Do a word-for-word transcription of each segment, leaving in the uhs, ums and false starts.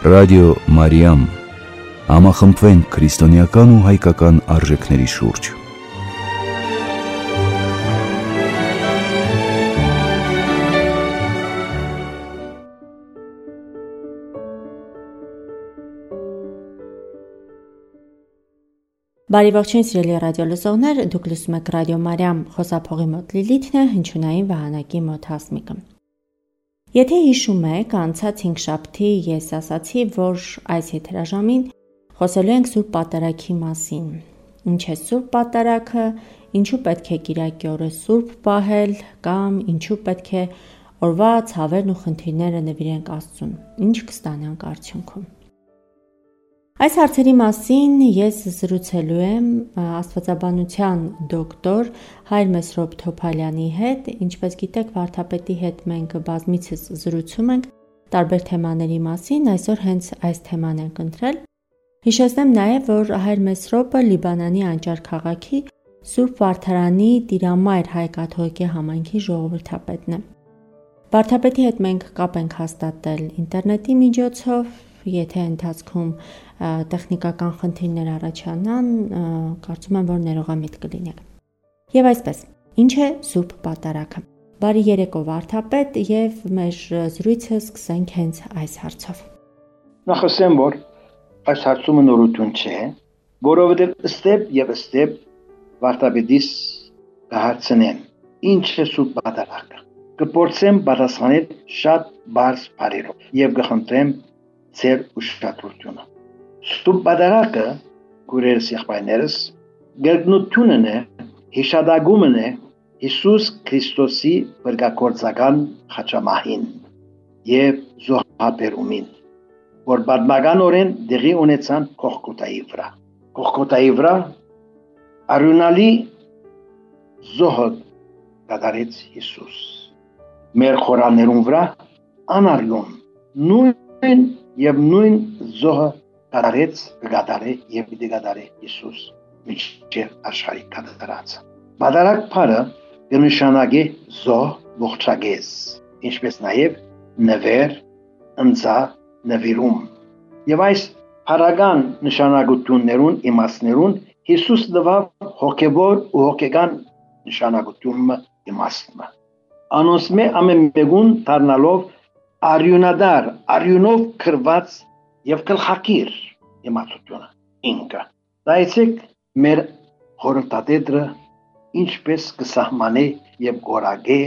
Ռադիո Մարիամ, համախմբվենք քրիստոնեական ու հայկական արժեքների շուրջ։ Բարի ողջույն սիրելի ռադիո լսողներ, դուք լսում եք Ռադիո Մարիամ, խոսափողի մոտ Լիլիթն է, հնչյունային վահանակի մոտ Հասմիկը։ Եթե հիշում եք, անցած հինգշաբթի ես ասացի, որ այս եթերաժամին խոսելու ենք Սուրբ Պատարագի մասին։ Ինչ է Սուրբ Պատարագը, ինչու պետք է կիրակի օրը սուրբ պահել, կամ ինչու պետք է օրվա ցավերն ու խնդիրները նվիրենք Աստծուն, ինչ կստանանք արդյունքում։ Այս հարցերի մասին ես զրուցելու եմ աստվածաբանության դոկտոր Հայր Մեսրոպ Թոփալյանի հետ, ինչպես գիտեք, վարդապետի հետ մենք բազմիցս զրուցում ենք տարբեր թեմաների մասին, այսօր հենց այս թեման ենք ընտրել։ Հիշեցնեմ նաև, որ Հայր Մեսրոպը Լիբանանի Անճար քաղաքի Սուրբ Վարդարանի Տիրամայր հայ-կաթողիկե համայնքի ժողովրդապետն է։ Վարդապետի հետ մենք կապ ենք հաստատել ինտերնետի միջոցով, եթե ընթացքում տեխնիկական խնդիրներ առաջանան, կարծում եմ, որ ներողամիտ կլինեք։ Եվ այսպես, ինչ է Սուրբ Պատարագը։ Բարի երեկո վարդապետ, եւ մեր զրույցը սկսենք հենց այս հարցով։ Նախ ասեմ, որ այս հարցումը նորություն չէ, որովհետև ստեպ եւ ստեպ վարդապետիս կհարցնեմ, ինչ է Սուրբ Պատարագը։ Կփորձեմ պատասխանել շատ բարձ բարերով եւ կխնդրեմ ձեր ուշադրությունը։ Սուրբ Պատարագը, քուրերս եղբայրներս, գերտնությունն է, հիշադակումն է Հիսուս Քրիստոսի բրգակորձական խաչամահին եւ զոհաբերումին, որ պատմականորեն դեղի ունեցան Գողգոթայի վրա։ Գողգոթայի վրա արյունալի զոհը կատարեց Հիսուս։ Մեր խորաններուն վրա անարյուն նույն եւ նույն զոհը կատարեց, կկատարե եւ պիտի կատարե Հիսուս մինչեւ աշխարհի կատարածը։ Պատարագ բառը կնշանակի զոհ, ողջագեզ, ինչպես նաեւ նվեր, ընձա, նվիրում։ Եվ այս բառական նշանակություններուն իմաստներուն Հիսուս տվավ հոգեվոր ու հոգեգան նշանակությունը իմաստը։ Անոնցմե ամենեգուն դառնալով արյունադար, արյունով քրված եւ գլխակիր իմաստությունը ինքը։ Դայցեք մեր խորհրդատետրը ինչպես կսահմանե եւ գորագե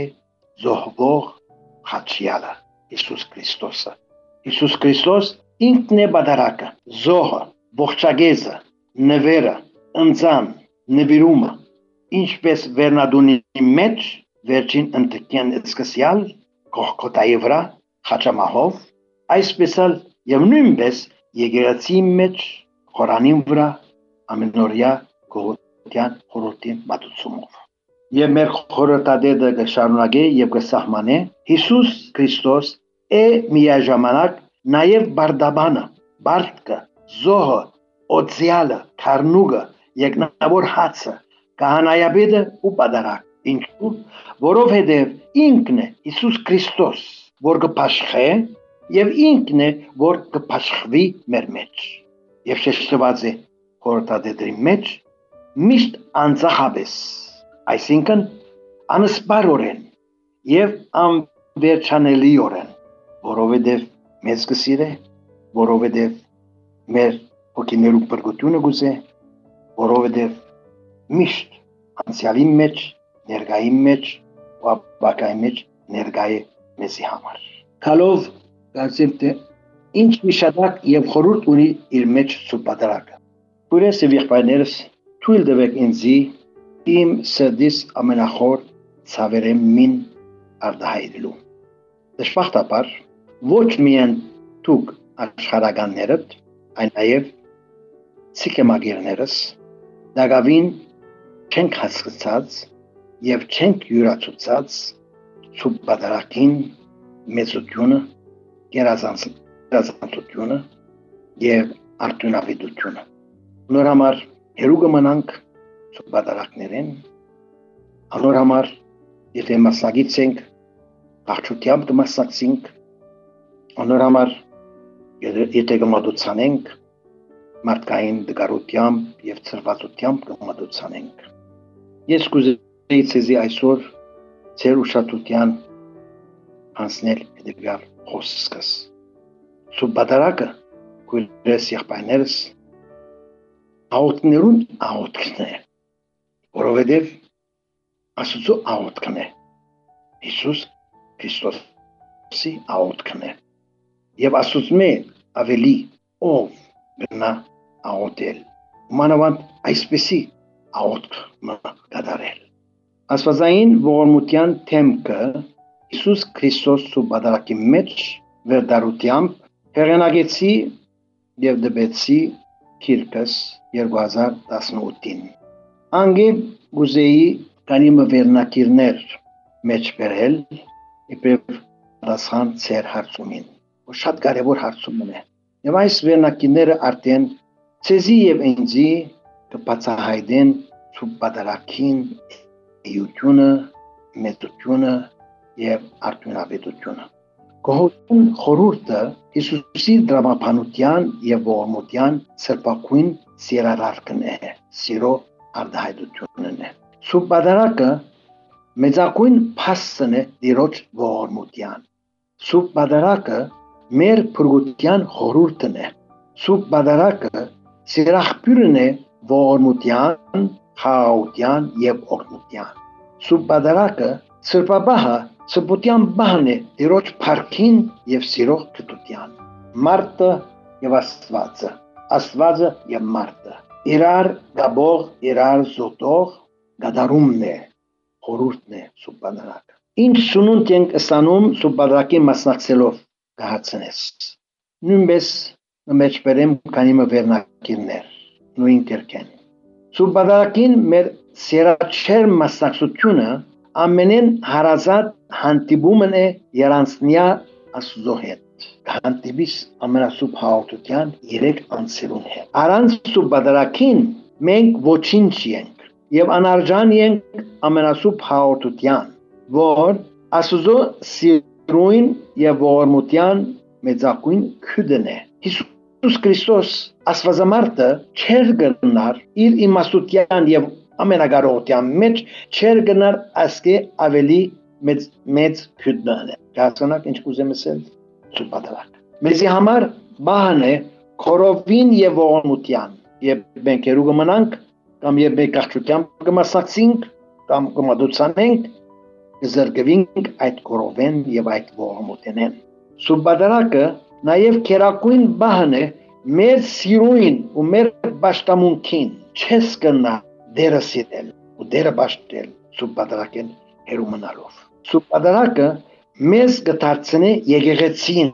զոհվող խաչյալը Հիսուս Քրիստոսը։ Հիսուս Քրիստոս ինքն է Պատարագը, զոհը, ողջագեզը, նվերը, ընձան, նվիրումը, ինչպես վերնադունի մեջ վերջին ընտկյան սկսյալ Գողգոթայի վրա խաչամահով, այսպես էլ եւ նույնպես եկեղեցի մեջ խորանին վրա ամենօրյա գողության խորհրդի մատուցումով։ Եվ մեր խորհրդատետրը կշարունակե եւ կսահմանե Հիսուս Քրիստոս է միաժամանակ նաեւ բարդաբանը, բարդկը, զոհը, օծյալը, քարնուգը, եկնավոր հացը, քահանայապետը ու Պատարագ։ Ինչու՞, որովհետև ինքն է Հիսուս Քրիստոս, որ կփաշխե եւ ինքն է, որ կփաշխվի մեր մեջ։ Եվ շեշտված է խորհրդատետրի մեջ միշտ անձախաբես, այսինքն անսպարորեն եւ անվերջանելիորեն, որովհետև մեզ կսիրե, որովհետև մեր հոգիներու բրգությունը գուզե, որովհետև միշտ անցյալի մեջ, ներկայի մեջ ու ապագայի մեջ ներկայ է մեզի համար։ Քալով կարծեմ թե ինչ միշատակ եւ խորհուրդ ունի իր մեջ Սուրբ Պատարագը։ Քուրես եւ եղբայրներս, թույլ տվեք ինձի իմ սրտիս ամենախոր ցավերեմին արտահայտելու։ Դժբախտաբար ոչ միայն դուք աշխարհականներդ, այլ նաեւ ցիկեմագիրներս դակավին չենք հասկացած եւ չենք յուրացուցած Սուրբ Պատարագին մեծությունը, գերազանցությունը եւ արտունավետությունը։ Նոր համար հերու կմնանք Սուրբ Պատարագներեն, անոր համար եթե մասնագիտ ենք, աղջությամբ կմասնակցենք, անոր համար եթե կմատուցանենք մարդկային դգարությամբ եւ ծրվածությամբ կմատուցանենք։ Ես կուզեի ցեզի այսօր ձեր ուշադրության հանձնել հետևյալ խոսքս։ Սուրբ Պատարագը քույրերս եղբայրներս աղոթքներուն աղոթքն է, որովհետև Աստծո աղոթքն է, Հիսուս Քրիստոսի աղոթքն է, եւ Աստծո ավելի ով գնա աղոթել, մանավանդ այսպեսի աղոթք կատարել։ Աստվածային ողորմության թեմքը Հիսուս Քրիստոս Սուրբ Պատարագի մեջ վերդարությամբ հեղինակեցի եւ դպեցի քիրքս երկու հազար տասնութին։ Անգե գուզեի կանիմը վերնակիրներ մեջ բերել իբրև պատասխան ծեր հարցումին, որ շատ կարևոր հարցում է։ Եվ այս վերնակիրները արդեն ցեզի եւ ինձի կբացահայտեն Սուրբ Պատարագին էությունը, մեծությունը եւ արդյունավետությունը։ Գոհություն խորհուրդը Հիսուսի դրամապանության եւ ողորմության սրբակույն սիրարարքն է, սիրո արտահայտությունն է։ Սուրբ Պատարագը մեծակույն փաստն է Տիրոջ ողորմության։ Սուրբ Պատարագը մեր փրկության խորհուրդն է։ Սուրբ Պատարագը սիրախբյուրն է ողորմության, խաղաղության եւ օգնության։ Սուրբ Պատարագը սրբաբահը սրբության բահն է Տիրոջ փառքին եւ սիրո գտության։ Մարտը եւ Աստվածը, Աստվածը եւ մարտը իրար գաբող, իրար զոտող գդարումն է, խորհուրդն է Սուրբ Պատարագը։ Ինչ սնունդ ենք ստանում Սուրբ Պատարագի մասնակցելով կհարցնես։ Նույնպես մեջ բերեմ կանիմը վերնակիրներ, նույն կերկեն։ Սուրբ Պատարագին մեր սերաչեր մասնակցությունը ամենեն հարազատ հանդիպումն է երանցնյա Աստծո հետ։ Հանդիպիս ամենասուրբ հաղորդության երեք անձերուն հետ։ Առանց Սուրբ Պատարագին մենք ոչինչ ենք եւ անարժան ենք ամենասուրբ հաղորդության, որ Աստծո սիրուն եւ ողորմության մեծակույն քուդն է։ Հիսուս Քրիստոս Աստվածամարտը չեր գնար իր իմաստության եւ ամենակարողության մեջ չեր գնար ասկե ավելի մեծ մեծ քուդն է։ Հասկանաք ինչ կուզեմ ասել Սուրբ Պատարագ։ Մեզի համար բահն է քորովին եւ ողորմության եւ մենք երու կմնանք կամ եւ մենք աղջությամբ կմասնակցենք կամ կմատուցանենք զարգվենք այդ քորովեն եւ այդ ողորմութենեն։ Սուրբ Պատարագը նաեւ քերակույն բահն է մեր սիրույն ու մեր պաշտամունքին չես կնա դերը սիրել ու դերը պաշտել Սուրբ Պատարագին հերու մնալով։ Սուրբ Պատարագը մեզ կդարձնի եկեղեցին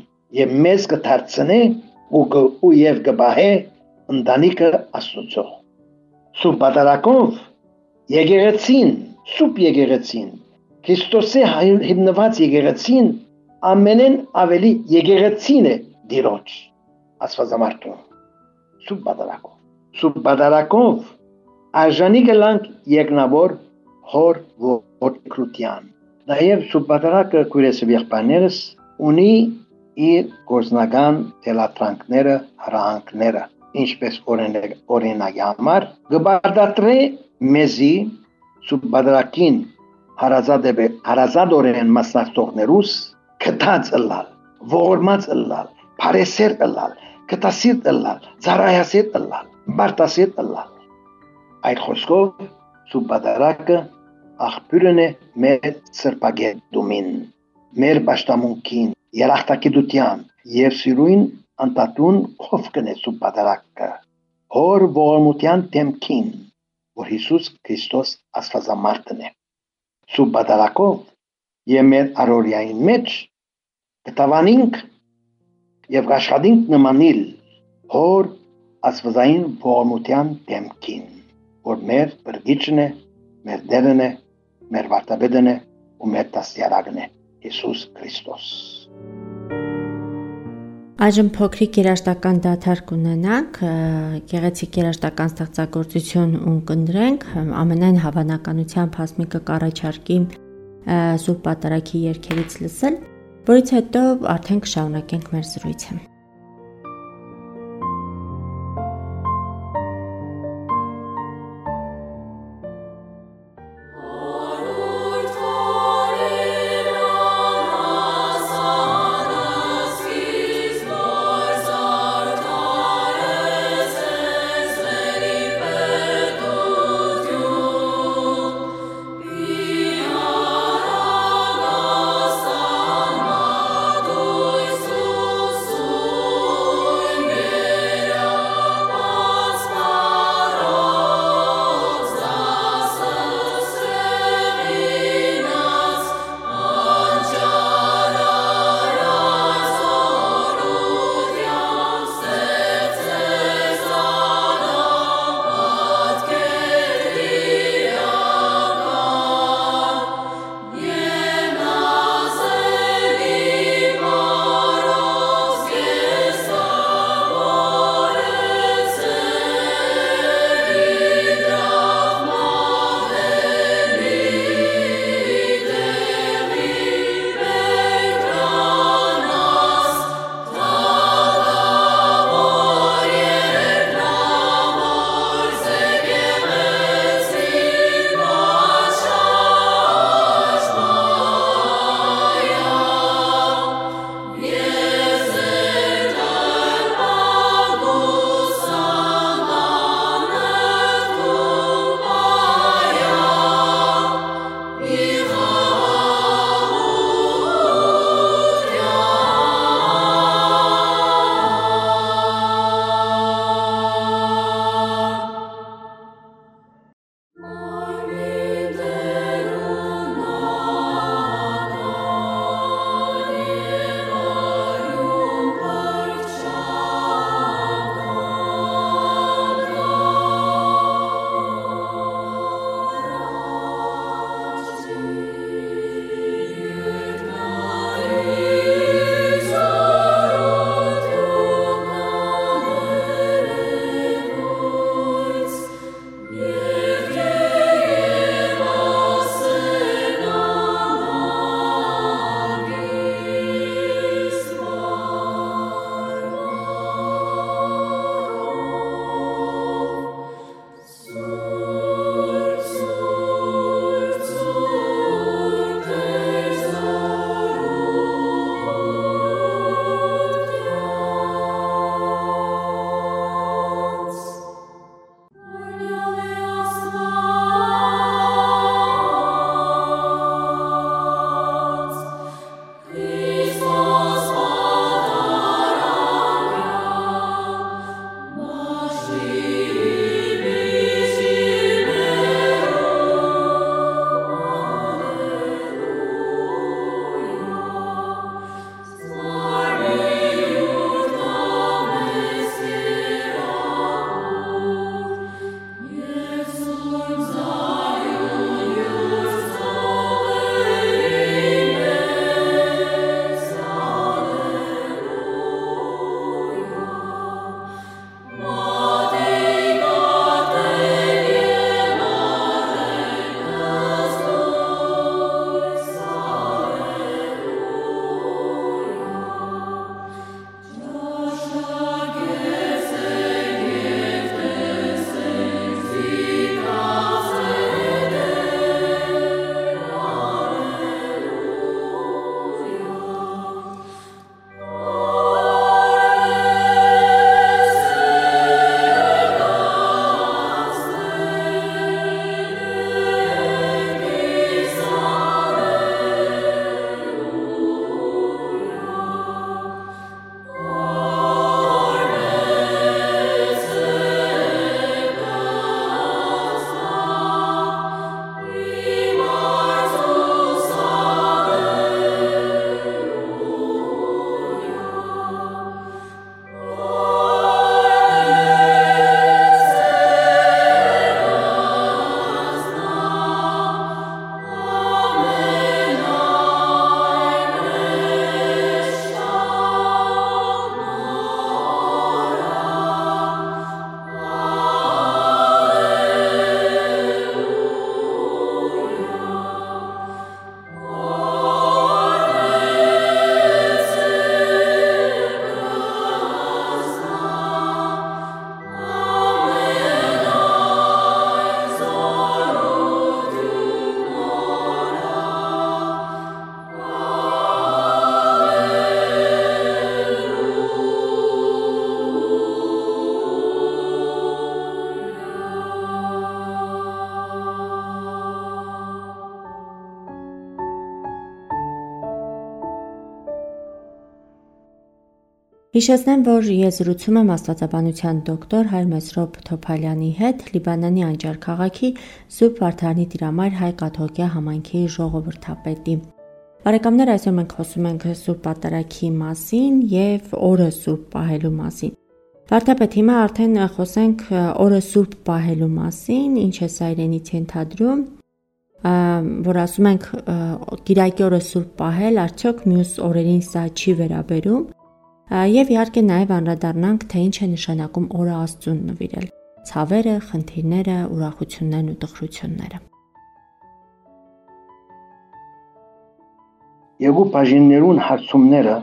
եւ մեզ կդարձնի ու ու եւ կբահե ընտանիքը Աստծո։ Սուրբ Պատարագով եկեղեցին, Սուրբ եկեղեցին, Քրիստոսի հիմնված եկեղեցին ամենեն ավելի եկեղեցին է Տիրոջ Աստվածամարտում։ Սուրբ Պատարագով։ Սուրբ Պատարագով արժանի կլանք երկնավոր հոր որդիքրության։ Նաև Սուրբ Պատարագը քույրերս եւ եղբայրներս ունի իր գործնական թելատրանքները, հրահանգները, ինչպես օրինակի համար գբարդատրե մեզի Սուրբ Պատարագին հարազատորեն մասնակցողներուս կտած ըլլալ, ողորմած ըլլալ, բարեսեր ըլլալ, կտասիրտ ըլլալ, ծառայասեր ըլլալ, բարտասեր ըլլալ։ Այդ խոսքով Սուրբ Պատարագը աղբյուրն է մեր սրբագետումին, մեր պաշտամունքին, երախտագիտության եւ սիրույն անտատուն խովքն է Սուրբ Պատարագը, հոր ողորմության դեմքին, որ Հիսուս Քրիստոս Աստվածամարտն է։ Սուրբ Պատարագով եւ մեր առօրյայի մեջ կտավանենք եւ աշխատենք նմանիլ հոր Աստվածային ողորմության դեմքին, որ մեր բրգիչն է, մեր դերն է, մեր վարտաբեդն է ու մեր դաստիարակն է Հիսուս Քրիստոս։ Այժմ փոքրիկ երաժշտական դադար կունենանք, գեղեցիկ երաժշտական ստեղծագործություն ունկնդրենք, ամենայն հավանականությամբ հասմիկը կառաջարկի Սուրբ Պատարագի երգերից լսել, որից հետո արդեն կշարունակենք մեր զրույցը։ Հիշեցնեմ, որ ես զրուցում եմ աստվածաբանության դոկտոր Հայր Մեսրոպ Թոփալյանի հետ Լիբանանի Անջար քաղաքի Սուրբ Վարդանի Տիրամայր Հայ կաթողիկե համայնքի ժողովրդապետի։ Բարեկամներ, այսօր մենք խոսում ենք Սուրբ Պատարագի մասին եւ օրը Սուրբ պահելու մասին։ Վարդապետ, հիմա արդեն խոսենք օրը Սուրբ պահելու մասին, ինչ է սա իրենից ենթադրում, որ ասում ենք Կիրակի օրը Սուրբ պահել, արդյոք մյուս օրերին սա չի վերաբերում։ Եվ իհարկե նաև անդրադառնանք, թե ինչ է նշանակում օրը Աստծուն նվիրել, ցավերը, խնդիրները, ուրախություններն ու տխրությունները։ Երկու բաժիններուն հարցումները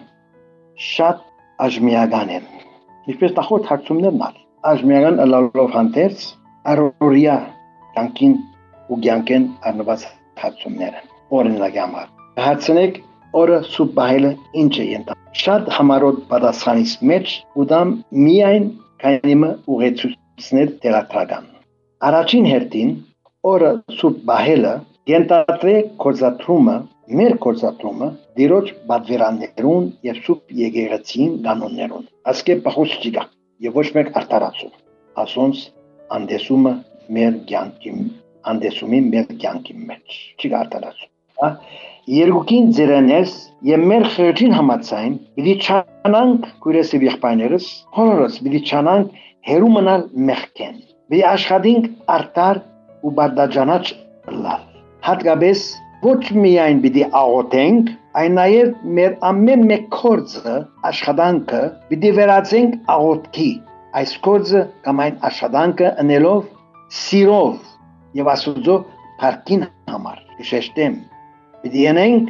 շատ աժմիական են։ Ինչպես նախորդ հարցումներն ալ, աժմիական ըլլալով հանդերձ առօրյա կյանքին ու կյանքեն առնված հարցումները։ Օրինակ համար հարցնեք օրը Սուրբ պահելը ինչ է ենթադրում։ Շատ համառոտ պատասխանից մեջ ուտամ միայն քանիմը ուղեցուցներ դերակրական։ Առաջին հերթին օրը Սուրբ պահելը ենթադրե կորզաթրումը, մեր կորզաթրումը դիրոջ բادرաններուն եւ Սուրբ եկեղեցին կանոններուն։ Ասկե պահուց չկա եւ ոչ մեկ արտարացում։ Ասոնց անդեսումը մեր կյանքի անդեսումի մեր կյանքի մեջ չկա արտարացում։ Երկուքին ձերանես եւ մեր խրճին համացայն պիտի չանանք քուրեսի եղբայրներս հորորս պիտի չանանք հերու մնալ մեղքեն պիտի աշխատենք արտար ու բարդաջանաչ լալ հատկապես ոչ միայն պիտի աղոթենք այն նաեւ մեր ամեն մեկ կորձը աշխատանքը պիտի վերածենք աղոթքի այս կորձը կամ այն աշխատանքը ընելով սիրով եւ Աստծո փառքին համար քշեշտեմ Պիտի ենենք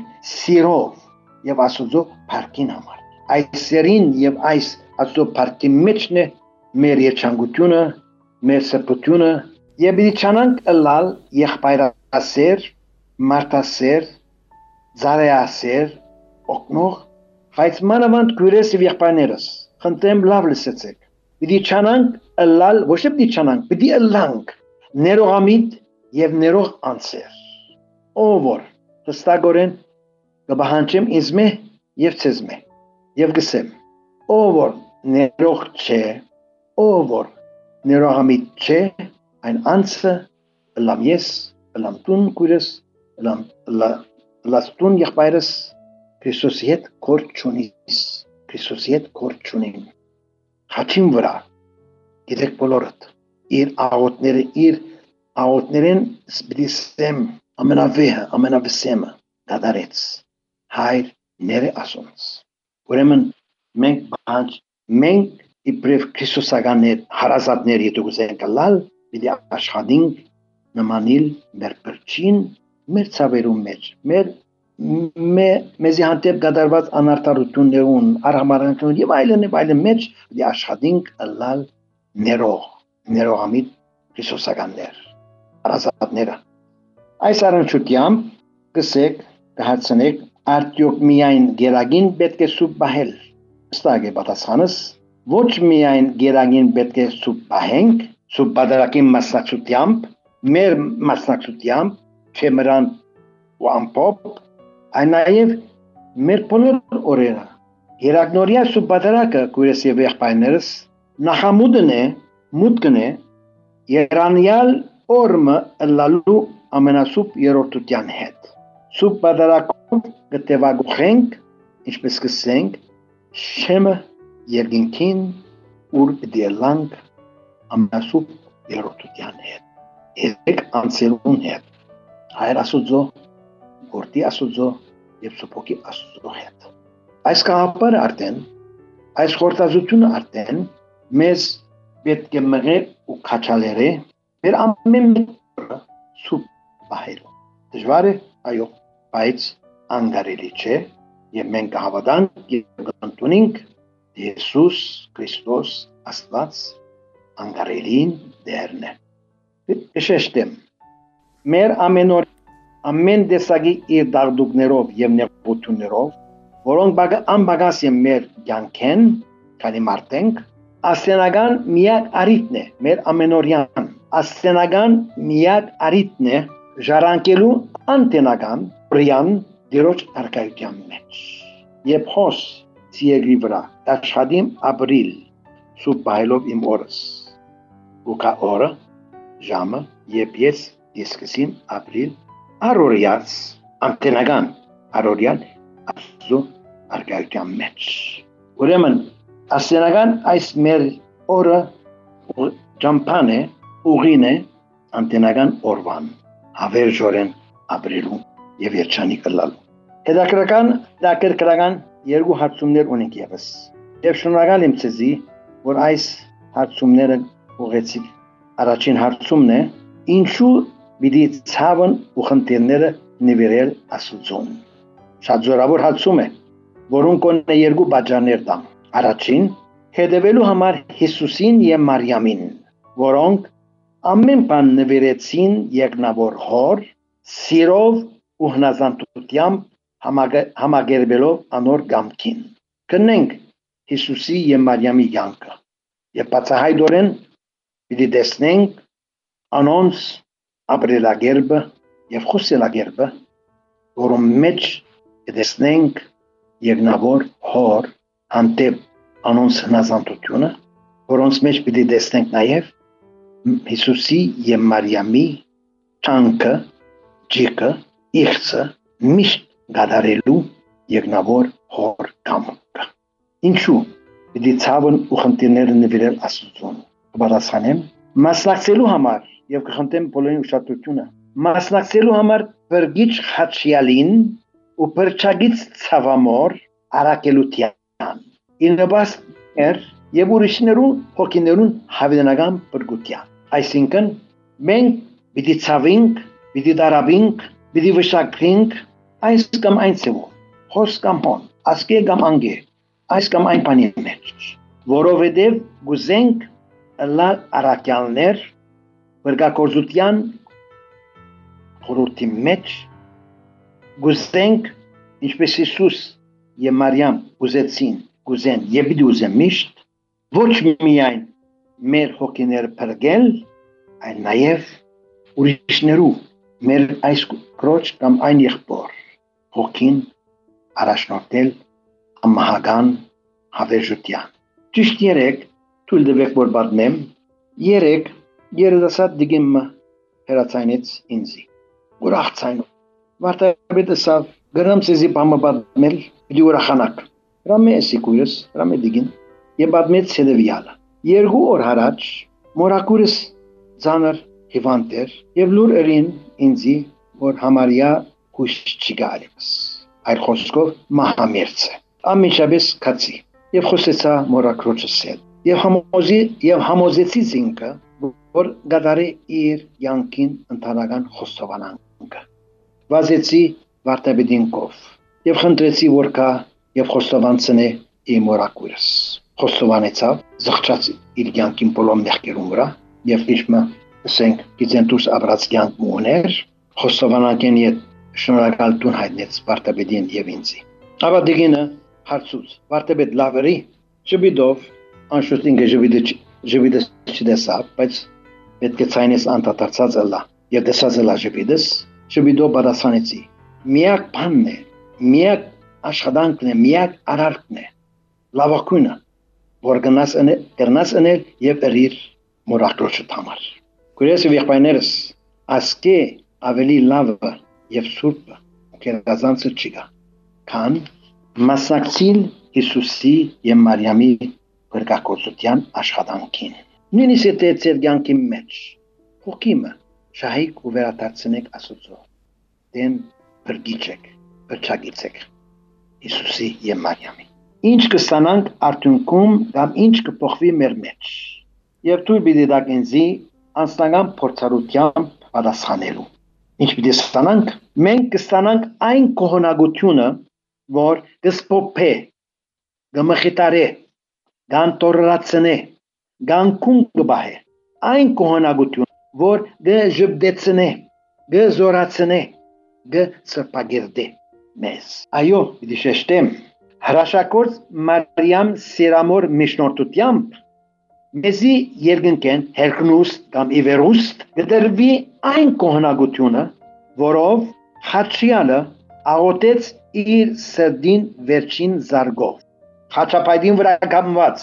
սիրով եւ Աստծո փառքին համար։ Այս սերին եւ այս Աստծո փառքի մեջն է մեր երջանկությունը, մեր սրբությունը եւ պիտի չանանք ըլլալ եղբայրասեր, մարդասեր, ծառայասեր, օգնող, բայց մանավանդ քուրես եւ եղբայրներս։ Խնդրեմ լավ լսեցեք։ Պիտի չանանք ըլլալ, ոչ թե պիտի չանանք, պիտի ըլլանք ներողամիտ եւ ներող անձեր։ Ով որ Հստակորեն կբահանջեմ ինձ մե եւ ցեզ մե եւ գսեմ ով որ ներող չէ ով որ ներողամիտ չէ այն անձը լամ ես լամ տուն քուրս լամ լաստուն եղբայրս Քրիստոսի հետ կոր չունիս Քրիստոսի հետ կոր չունին հաչին վրա գիտեք բոլորդ իր աղոթները իր աղոթներեն սպիտիսեմ ամենավեհը, ամենավսեմը դադարեց, հայր ները ասոնց։ Ուրեմն մենք բանջ, մենք իբրև Քրիստոսականներ, հարազատներ եթե գուզենք լալ, պիտի աշխատենք նմանիլ մեր պրչին, մեր ցավերուն մեջ, մեր մեզի հանդեպ կատարված անարդարություններուն, արհամարանքներուն եւ այլն եւ այլն մեջ պիտի աշխատենք լալ ներող, ներողամիտ Քրիստոսականներ, հարազատները։ Այս առնչությամբ կսեք, կհարցնեք, արդյոք միայն գերագին պետք է Սուրբ պահել։ Ստակ է պատասխանս, ոչ միայն գերագին պետք է Սուրբ պահենք, Սուրբ Պատարագի մասնակցությամբ, մեր մասնակցությամբ, չէ մրան ու ամպոպ, այն նաև մեր բոլոր օրերը։ Երակնորյա Սուրբ Պատարագը քուրես եւ եղբայրներս նախամուտն է, մուտքն է, երանյալ օրը լալու ամենասուրբ երրորդության հետ։ Սուրբ Պատարագով կտևագուխենք, ինչպես կսենք, շեմը երկինքին ուր դիելանք ամենասուրբ երրորդության հետ։ Երեք անցերուն հետ։ Հայր Աստծո, Որդի Աստծո եւ Սուրբ Աստծո հետ։ Այս կապարը արդեն, այս խորտազությունը արդեն մեզ պետք է մղե ու քաչալերը մեր ամեն սուրբ պահելու։ Դժվար է, այո, բայց անգարելի չէ եւ մենք կհավատանք եւ կընդունենք Հիսուս Քրիստոս Աստված անգարելին դերն է։ Քշեշտեմ մեր ամենօր ամեն տեսակի իր դաղդուկներով եւ նեղություններով, որոնք անբագաս են մեր կյանքեն, քանի մարդենք, աստենական միակ արիտն է մեր ամենօրյան, աստենական միակ արիտն է ժառանգելու անտենական բրյան դիրոջ արկայության մեջ։ Եվ հոս ծիեգրի վրա աշխատիմ ապրիլ սուրբ բայելով իմ օրս ու կա օրը ժամը երբ ես դիսկսիմ ապրիլ առօրյաց անտենական առօրյան Աստծո արգայության մեջ ուրեմն ասենական այս մեր օրը ճամփան է ուղին է անտենական օրվան հավերժորեն ապրելու եւ երջանիկ լալու հետաքրական դակերկրական երկու հարցումներ ունենք եւս եւ շնորհակալ եմ ցեզի որ այս հարցումները ուղեցիք առաջին հարցումն է ինչու պիտի ցավն ու խնդիրները նվիրել Աստծուն շատ զորավոր հարցում է որոնք կոնե երկու բաժաններ տամ առաջին հետևելու համար Հիսուսին եւ Մարիամին որոնք ամեն բան նվիրեցին երկնավոր հոր սիրով ու հնազանդությամբ համագերբելով անոր գամքին կնենք Հիսուսի եւ Մարիամի յանքը եւ բացահայտորեն պիտի տեսնենք անոնց ապրելակերպը եւ խոսելակերպը որում մեջ տեսնենք երկնավոր հոր հանդեպ անոնց հնազանդությունը որոնց մեջ պիտի տեսնենք նաեւ Հիսուսի եւ Մարիամի ճանկը ջիկը իղծը միշտ գադարելու երկնավոր հոր կամքը ինչու պիտի ցավն ու խնդիրները նվիրել Աստծուն պատասխանեմ մասնակցելու համար եւ կխնդրեմ բոլորի ուշադրությունը մասնակցելու համար բրգիչ խաչյալին ու բրճագից ցավամոր արակելության իննոբասներ եւ ուրիշներու հոգիներուն հավանական բրգության այսինքն մենք պիտի ցավենք պիտի դարաբենք պիտի վշակենք այս կամ այն ծևով խոս կամ հոն ասկե կամ անգե այս կամ այն բանի մեջ որովհետև գուզենք լալ արակյալներ բրգակորզության խորհրդի մեջ գուզենք ինչպես Հիսուս եւ Մարիամ ուզեցին գուզեն եւ պիտի ուզեն միշտ ոչ միայն մեր հոգիները փրկել այլ նաեւ ուրիշներու մեր այս կրոջ կամ այն եղբոր հոգին առաջնորդել ամահական հավերժության ճիշտ երեք թույլ տվեք որ պատմեմ երեք երիտասարդ դիգիմը հերացանեց ինձի ուրախ ցայնով վարտաբետը սավ գրամ ցեզի բամը պատմել պիտի ուրախանաք ռամե սիկույս ռամե դիգին եւ պատմեց ցեդեվիալը երկու օր առաջ մորակուրս ցաներ հիվանդեր եւ լուր երին ինձի որ համարյա հույս չգալիս այլ խոսքով մահամերձ է ամիջապես կացի եւ խոսեցա մորակրոջս հետ եւ համոզի եւ համոզեցի ինքը որ գադարի իր յանքին ընտանական խոստովանանքը վազեցի վարտաբեդինկով եւ խնդրեցի որ կա եւ խոստովանցնե իմ մորակուրս խոստովանեցավ զղջաց իր յանքին բոլոր մեղքերուն վրա եւ իշխմը ասենք գիծենտուս աբրած յանք մուներ խոստովանանքեն իդ շնորհակալ տուն հայտնեց վարտաբեդին եւ ինձի ապա դիգինը հարցուց վարտաբեդ լավերի չբիդով անշուշտ ինքը ժվիդը ժվիդը չդեսավ բայց պետք է ցայնես անդադարձած ըլլա եւ դեսած ըլլա ժվիդս չբիդով պատասխանեցի միակ բանն է միակ աշխատանքն է միակ արարքն է լավակույնը որ գնաս գնաս անել եւ երիր մորակրոջը համար քուրես եղբայրներս ասկե ավելի լավը եւ սուրբը կերազանցը չկա քան մասնակցիլ Հիսուսի եւ Մարիամի բրգակոծության աշխատանքին նույնիսկ եթե ձեր յանքի մեջ հոգիմը շահիկ ու վերադարձնեք Աստծո դեն բրգիչեք բրճագիցեք Հիսուսի եւ Մարիամի ինչ կստանանք արդյունքում կամ ինչ կփոխվի մեր մեջ եւ դու պիտի դակենզի անձնական փորձառությամբ պատասխանելու ինչ պիտի ստանանք մենք կստանանք այն կողոնակությունը որ կսփոփե գմխիտարե գանտորացնե գանկուն կբահե այն կողոնակություն որ գժբդեցնե գզորացնե գսպագերդե մեզ այո պիտի շեշտեմ հրաշակորձ Մարիամ Սիրամոր միշնորտությամբ մեզի երկնքեն հերկնուստ կամ իվերուստ գդրվի այն կողոնակությունը որով խաչյալը աղոտեց իր սրդին վերջին զարգով խաչապայտին վրա կամված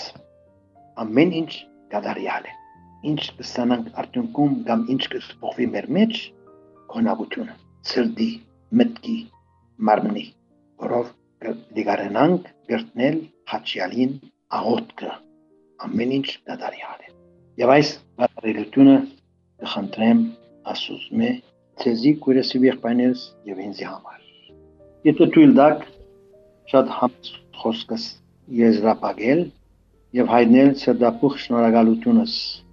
ամեն ինչ կատարյալ է։ Ինչ կստանանք արդյունքում կամ ինչ կփոխվի մեր մեջ քոնակությունը, սրտի, մտքի, մարմնի, որով կդիգարենանք գտնել հաճյալին աղոթքը, ամեն ինչ կատարյալ է։ Եվ այս բարելությունը կխնդրեմ Աստծո ցեզի քույրեսի եղբայրներս եւ ինձ համար։ Եթե թույլ տաք շատ համեստ խոսքս եզրափակել եւ հայտնել սրտապուխ շնորհակալությունս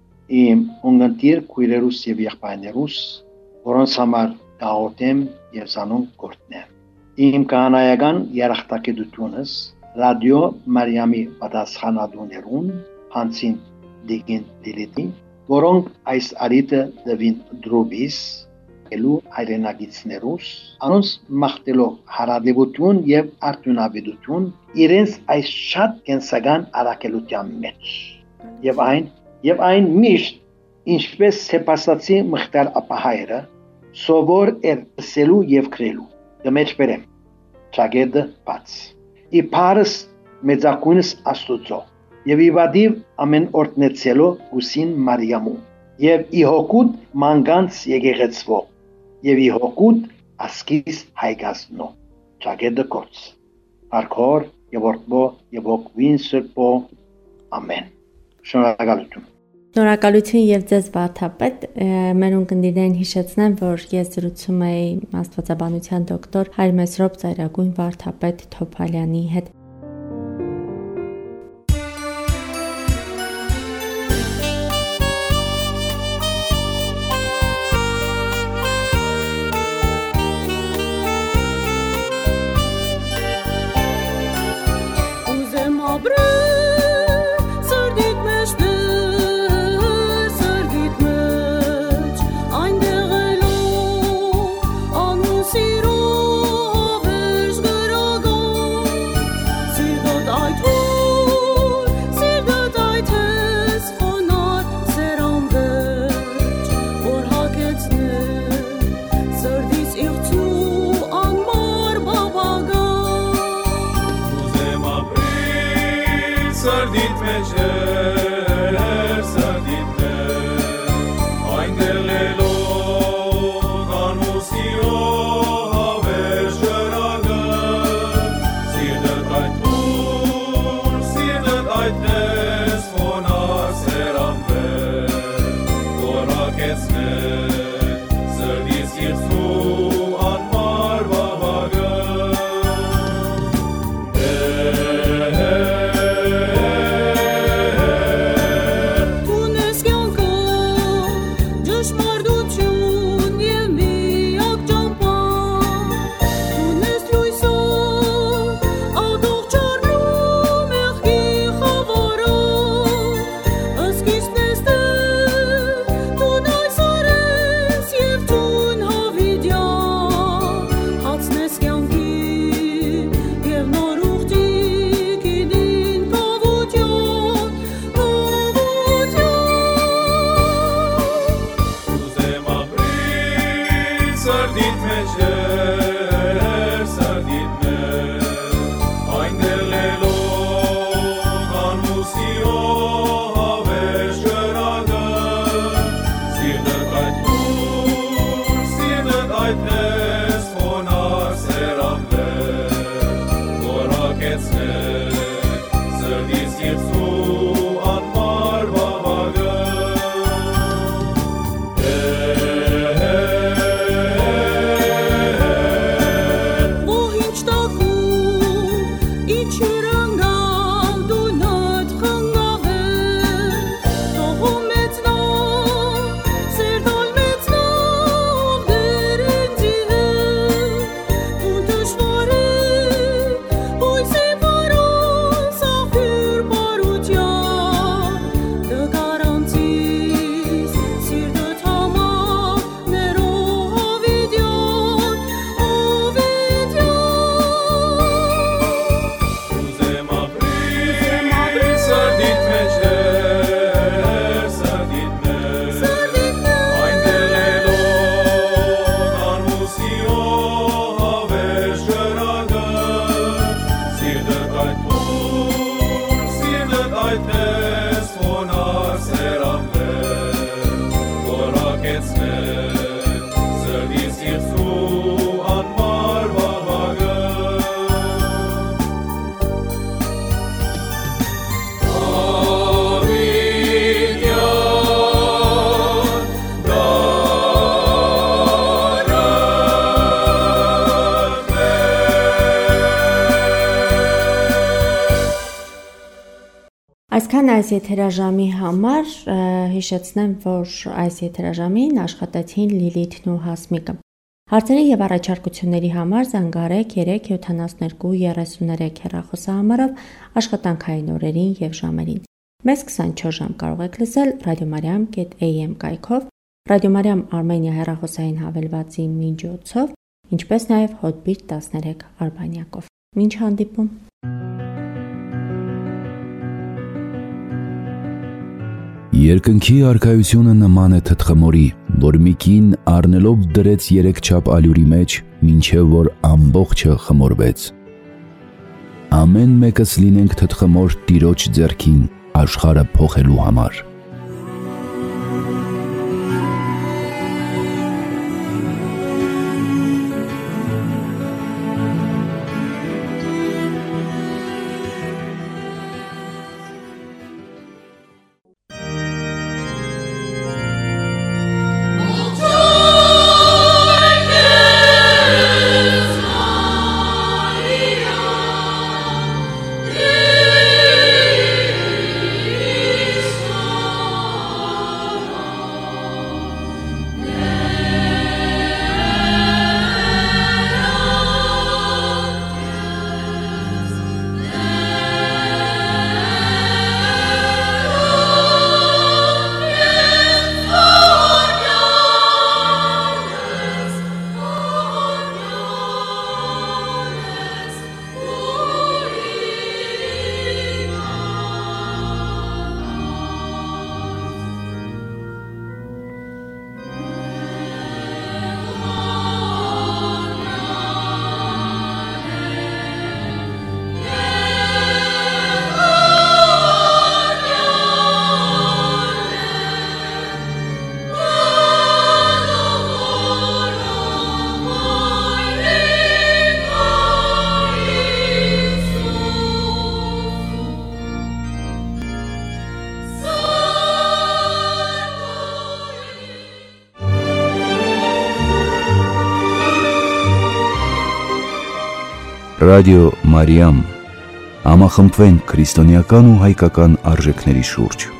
իմ ունգընտիր քույրերուս եւ եղբայրներուս, որոնց համար կաղոթեմ եւ զանոնք գործնեմ։ Իմ կանայական երախտագիտությունս ռադիո Մարիամի պատասխանատուներուն Հանցին Դիգին Դիլիտի, որոնք այս արիտը դվին դրոբիս ելու հայրենագիցներուս, անոնց մաղթելով հարադեվություն եւ արդյունավետություն իրենց այս շատ կենսական առաքելության մեջ։ Եվ այն, եւ այն միշտ, ինչպես Սեպասացի մխտար ապահայրը, սովոր էր սելու եւ քրելու։ Դմեջբերեմ, ճագեդը բաց։ Իբարս մեծակույնս Աստուծո եւ իվադիվ ամեն օրտնեցելով ուսին Մարիամու եւ իհոգուտ մանգանց եկեղեցվո եւ իհոգուտ ասկիս հայգասնո ճագեդը կոց արքոր եւ օրբո եւ ոգվին սրբո ամեն։ Շնորհակալություն։ Շնորհակալություն եւ ձեզ վարդապետ, մեր ունկնդիրներին հիշեցնեմ, որ ես զրուցում էի աստվածաբանության դոկտոր Հայր Մեսրոպ Ծայրագույն վարդապետ Թոփալյանի հետ։ Hey Այսքան այս եթերաժամի համար հիշեցնեմ, որ այս եթերաժամին աշխատեցին Լիլիթն ու Հասմիկը։ Հարցերի եւ առաջարկությունների համար զանգարեք երեք յոթանասունհինգ երեսուններեք հեռախոսահամարով աշխատանքային օրերին եւ ժամերին։ Մեզ քսանչորս ժամ կարող եք լսել ռադիոմարիամ կետ էյ էմ կայքով, Ռադիոմարիամ Արմենիա հեռախոսային հավելվածի միջոցով, ինչպես նաեւ Հոտբիտ տասներեք արբանյակով։ Մինչ հանդիպում։ Երկնքի արքայությունը նման է թթխմորի, որ մի կին առնելով դրեց երեք չափ ալյուրի մեջ, մինչև որ ամբողջը խմորվեց։ Ամեն մեկս լինենք թթխմոր Տիրոջ ձեռքին աշխարհը փոխելու համար։ Ռադիո Մարիամ, համախմբվենք քրիստոնեական ու հայկական արժեքների շուրջ։